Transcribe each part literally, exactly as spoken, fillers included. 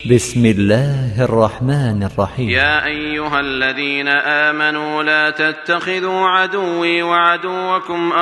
بسم الله الرحمن الرحيم. يا أيها الذين آمنوا لا تتخذوا عدوي وعدوكم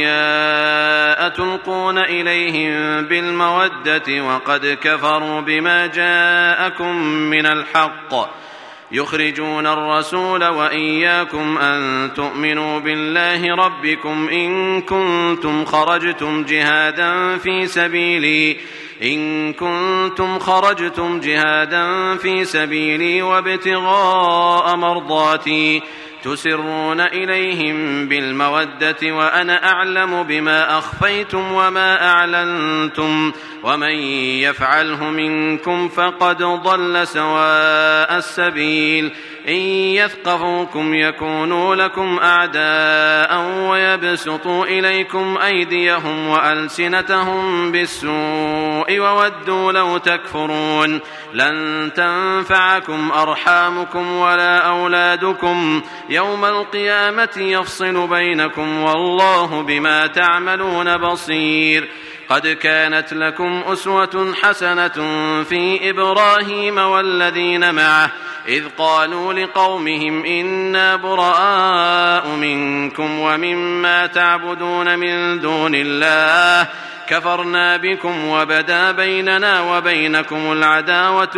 أولياء تلقون إليهم بالمودة وقد كفروا بما جاءكم من الحق يخرجون الرسول وإياكم أن تؤمنوا بالله ربكم إن كنتم خرجتم جهادا في سبيلي إن كنتم خرجتم جهادا في سبيلي وابتغاء مرضاتي تسرون إليهم بالمودة وأنا أعلم بما أخفيتم وما أعلنتم ومن يفعله منكم فقد ضل سواء السبيل إن يثقفوكم يكونوا لكم أعداء ويبسطوا إليكم أيديهم وألسنتهم بالسوء وودوا لو تكفرون لن تنفعكم أرحامكم ولا أولادكم يوم القيامة يفصل بينكم والله بما تعملون بصير. قد كانت لكم أسوة حسنة في إبراهيم والذين معه إذ قالوا لقومهم إنا براء منكم ومما تعبدون من دون الله كفرنا بكم وبدا بيننا وبينكم العداوة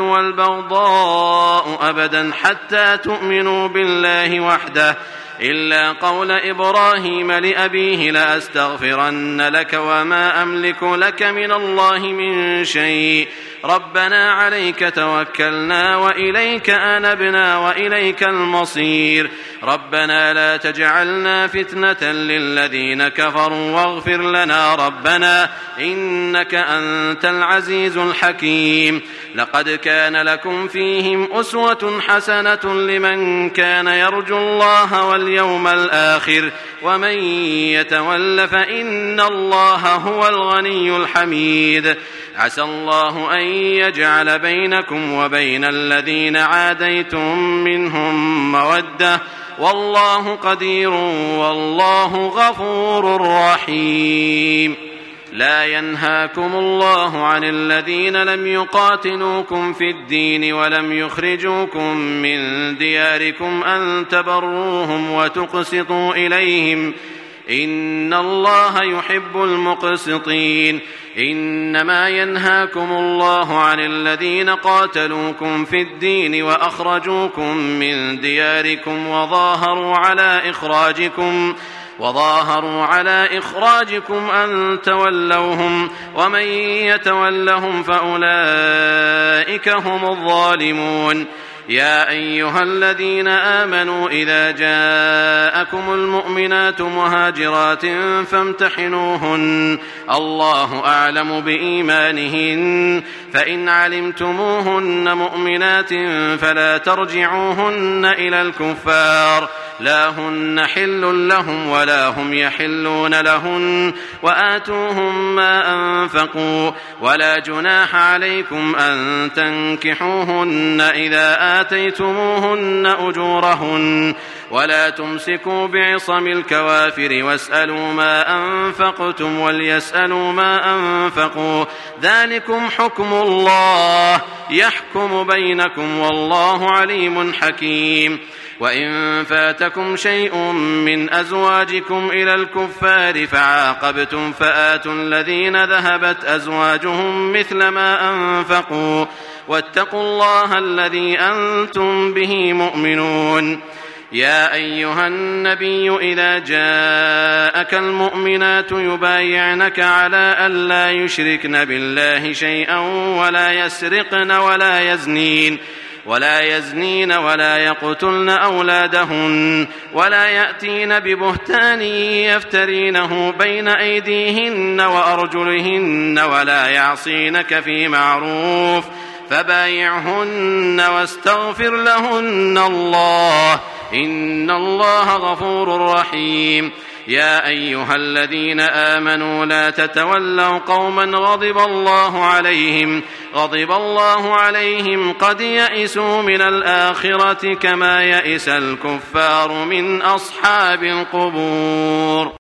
والبغضاء أبدا حتى تؤمنوا بالله وحده إلا قول إبراهيم لأبيه لأستغفرن لك وما أملك لك من الله من شيء ربنا عليك توكلنا وإليك أنبنا وإليك المصير ربنا لا تجعلنا فتنة للذين كفروا واغفر لنا ربنا إنك أنت العزيز الحكيم. لقد كان لكم فيهم أسوة حسنة لمن كان يرجو الله واليوم الآخر ومن يتول فإن الله هو الغني الحميد. عسى الله أن يجعل بينكم وبين الذين عاديتم منهم مودة والله قدير والله غفور رحيم. لا ينهاكم الله عن الذين لم يقاتلوكم في الدين ولم يخرجوكم من دياركم أن تبروهم وتقسطوا إليهم إن الله يحب المقسطين. إنما ينهاكم الله عن الذين قاتلوكم في الدين وأخرجوكم من دياركم وظاهروا على إخراجكم وظاهروا على إخراجكم أن تولوهم ومن يتولهم فأولئك هم الظالمون. يا أيها الذين آمنوا إذا جاءكم المؤمنات مهاجرات فامتحنوهن الله أعلم بإيمانهن فإن علمتموهن مؤمنات فلا ترجعوهن إلى الكفار لا هن حل لهم ولا هم يحلون لهن وآتوهم ما أنفقوا ولا جناح عليكم أن تنكحوهن إذا آتيتموهن أجورهن ولا تمسكوا بعصم الكوافر واسألوا ما أنفقتم وليسألوا ما أنفقوا ذلكم حكم الله يحكم بينكم والله عليم حكيم. وإن فاتكم شيء من أزواجكم إلى الكفار فعاقبتم فآتوا الذين ذهبت أزواجهم مثل ما أنفقوا واتقوا الله الذي أنتم به مؤمنون. يا أيها النبي إذا جاءك المؤمنات يبايعنك على أن لا يشركن بالله شيئا ولا يسرقن ولا يزنين ولا يزنين ولا يقتلن أولادهن ولا يأتين ببهتان يفترينه بين أيديهن وأرجلهن ولا يعصينك في معروف فبايعهن واستغفر لهن الله إن الله غفور رحيم. يا أيها الذين آمنوا لا تتولوا قوما غضب الله عليهم غضب الله عليهم قد يئسوا من الآخرة كما يئس الكفار من أصحاب القبور.